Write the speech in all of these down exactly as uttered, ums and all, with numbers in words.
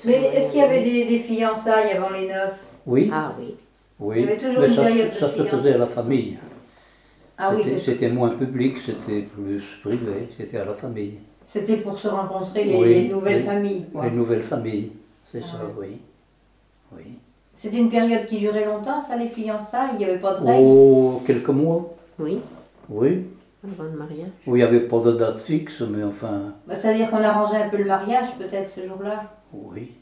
Mais est-ce qu'il y avait des, des fiançailles avant les noces? Oui. Ah oui. Oui. Il y avait toujours mais une ça, période de ça se faisait à la famille. Ah oui, C'était, c'est- c'était moins public, c'était plus privé, c'était à la famille. c'était pour se rencontrer les, Oui, les nouvelles oui. familles, quoi. Les nouvelles familles, c'est Ah ça, ouais. oui. Oui. C'était une période qui durait longtemps, ça, les fiançailles? Il n'y avait pas de règles? Oh, quelques mois, Oui, oui. avant le mariage. Où il n'y avait pas de date fixe, mais enfin, Bah, c'est-à-dire qu'on arrangeait un peu le mariage, peut-être, ce jour-là? oui.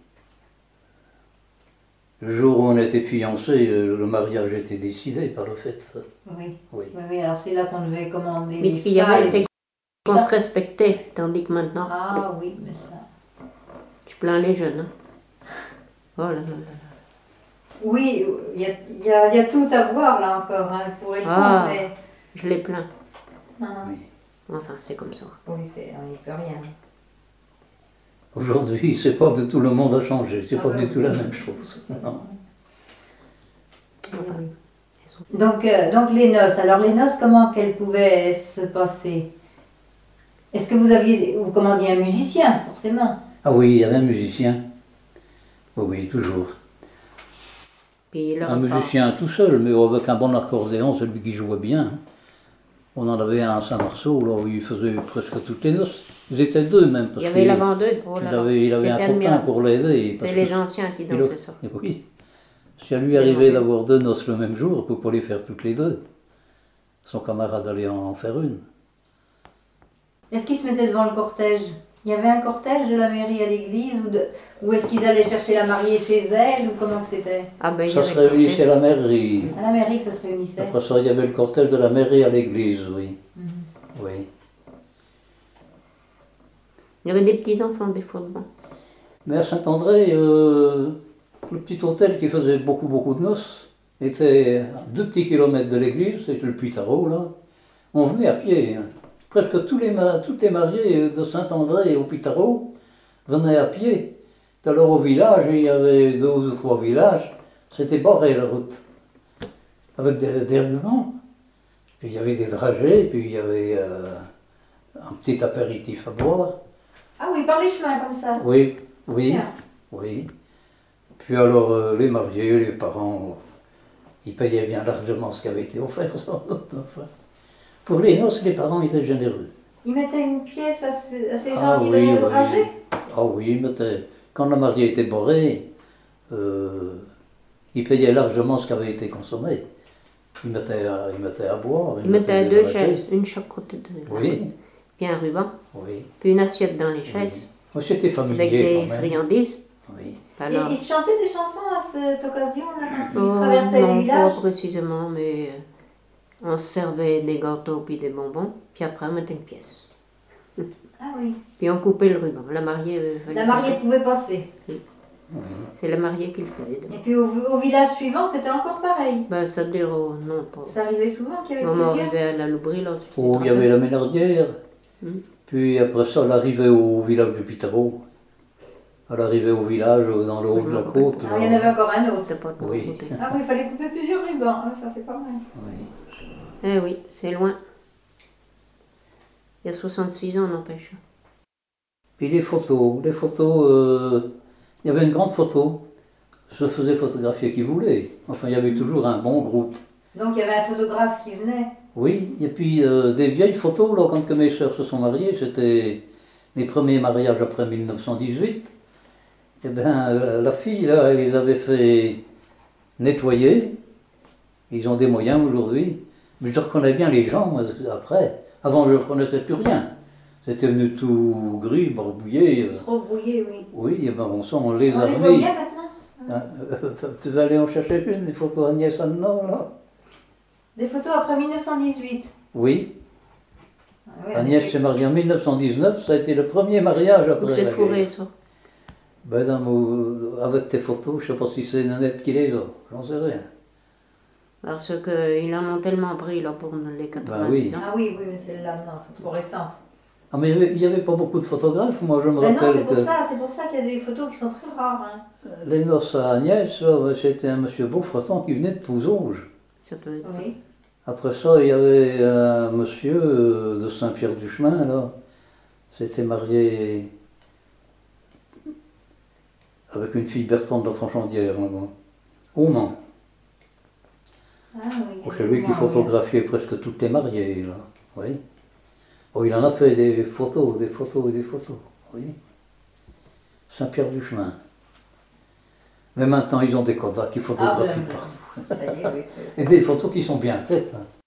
Le jour où on était fiancés, euh, le mariage était décidé par le fait. Oui. Oui. Oui, oui, alors c'est là qu'on devait commander Mais les ce qu'il y avait, salles. c'est qu'on se respectait, tandis que maintenant, Ah oui, mais ça... tu plains les jeunes. Hein. Oh là là là là. Oui, il y a, il y, a, il y a tout à voir là encore, hein, pour le Ah. coup, mais... Je les plains. Ah. Oui. Enfin, c'est comme ça. Oui, c'est, on n'y peut rien. Aujourd'hui, c'est pas du tout, le monde a changé, c'est Ah pas ouais. du tout la même chose. Non. Enfin, Donc, euh, donc les noces, alors les noces, comment qu'elles pouvaient se passer? Est-ce que vous aviez, vous commandiez un musicien, forcément? Ah oui, il y avait un musicien. Oui, oui, toujours. puis le Un repas. musicien tout seul, mais avec un bon accordéon, celui qui jouait bien. On en avait un à Saint-Marceau, là où il faisait presque toutes les noces. Ils étaient deux même. Parce Il y avait qu'il- la vendeuse. Oh là il là. avait, il avait un C'était copain admirable. pour l'aider. parce C'est que les anciens qui il- dansaient ça. Et oui. Si ça lui arrivait d'avoir deux noces le même jour, pour pas les faire toutes les deux. Son camarade allait en faire une. Est-ce qu'ils se mettaient devant le cortège? Il y avait un cortège de la mairie à l'église, ou, de, ou est-ce qu'ils allaient chercher la mariée chez elle, ou comment que c'était? Ah ben, il y Ça avait se le réunissait à cortège. la mairie. À la mairie que ça se réunissait? Après ça, il y avait le cortège de la mairie à l'église, oui. Mhm. Oui. Il y avait des petits-enfants des fois devant. Mais à Saint-André, euh, le petit hôtel qui faisait beaucoup, beaucoup de noces était à deux petits kilomètres de l'église, c'était le Puy-Tarot, là. On venait à pied. Hein. Presque tous les, ma- toutes les mariées de Saint-André au Puy-Tarot venaient à pied. Puis alors au village, il y avait deux ou trois villages, c'était barré la route. Avec des, des rubans. Puis il y avait des dragées, puis il y avait euh, un petit apéritif à boire. Ah oui, par les chemins comme ça? Oui, oui, Tiens. oui. Puis alors, euh, les mariés, les parents, ils payaient bien largement ce qui avait été offert, sans doute. Enfin. Pour les noces, les parents étaient généreux. Ils mettaient une pièce à ces, à ces gens Ah qui oui, donnaient le oui. trajet? Ah oui, ils mettaient... Quand la mariée était borée, euh, ils payaient largement ce qui avait été consommé. Ils mettaient à, ils mettaient à boire. Ils mettaient des deux dragées. chaises, une chaque côté de la Oui, route. Puis un ruban, oui. puis une assiette dans les chaises, Oh, c'était avec familier des quand même. friandises. Oui. Alors, Et ils se chantaient des chansons à cette occasion-là, quand ils oh, traversaient non, les villages? pas précisément, mais euh, on se servait des gâteaux puis des bonbons, puis après on mettait une pièce. Ah oui. Puis on coupait le ruban. La mariée... euh, La fallait mariée pas- pouvait passer. Oui. C'est la mariée qui le faisait. Et puis au, au village suivant, c'était encore pareil. Ben, ça dure, oh, non, pas... Ça arrivait souvent qu'il y avait Maman plusieurs. arrivait à la Loubrie, là. tu Oh, te il y avait rappelles? la Ménardière. Hmm. Puis après ça, elle arrivait au village du Pitaro. Elle arrivait au village euh, dans le haut Je de me la rappelle côte. pas. Ah, il y en avait encore un autre. C'était pas de mon Oui. côté. Ah oui, il fallait couper plusieurs rubans. Ah, ça, c'est pas mal. Oui. Eh oui, c'est loin. Il y a soixante-six ans, n'empêche. Puis les photos, les photos, euh, il y avait une grande photo. Se faisait photographier qui voulait. Enfin, il y avait toujours un bon groupe. Donc il y avait un photographe qui venait. Oui, et puis euh, des vieilles photos, là, quand que mes sœurs se sont mariées, c'était mes premiers mariages après mille neuf cent dix-huit. Eh bien, euh, la fille, là, elle les avait fait nettoyer. Ils ont des moyens aujourd'hui. Mais je reconnais bien les gens, moi, après. Avant, je ne reconnaissais plus rien. C'était venu tout gris, barbouillé. euh. Trop brouillé, oui. Oui, et ben bon sang, on les On a les voit remis. bien maintenant. Hein, tu vas aller en chercher une, des photos Agnès Annan, là? Des photos après mille neuf cent dix-huit. Oui, Ah oui, Agnès avec- s'est mariée en mille neuf cent dix-neuf, ça a été le premier mariage Ou après c'est la fourré, guerre. ça. Ben, dans mon- avec tes photos, je ne sais pas si c'est Nanette qui les a, j'en sais rien. Parce qu'ils en ont tellement pris, là, pour les quatre-vingt-dix oui. ans. Ah oui, oui, mais celle-là, non, c'est trop récente. Ah, mais il n'y avait pas beaucoup de photographes, moi je me Ben non, rappelle c'est pour que ça, c'est pour ça qu'il y a des photos qui sont très rares. Hein. les noces à Agnès, là, c'était un monsieur Beaufreton qui venait de Pouzauges. Ça peut être ça. Oui. Après ça, il y avait un monsieur euh, de Saint-Pierre-du-Chemin, là, s'était marié avec une fille Bertrande de Franchandière, là-bas, au Mans. Ah oui. C'est lui qui photographiait presque toutes les mariées, là. Oui. Oh, il en a fait des photos, des photos et des photos. Oui. Saint-Pierre-du-Chemin. Mais maintenant, ils ont des Kodak qui photographient Ah, ben, partout. ça y est, oui, oui. Et des photos qui sont bien faites. Hein.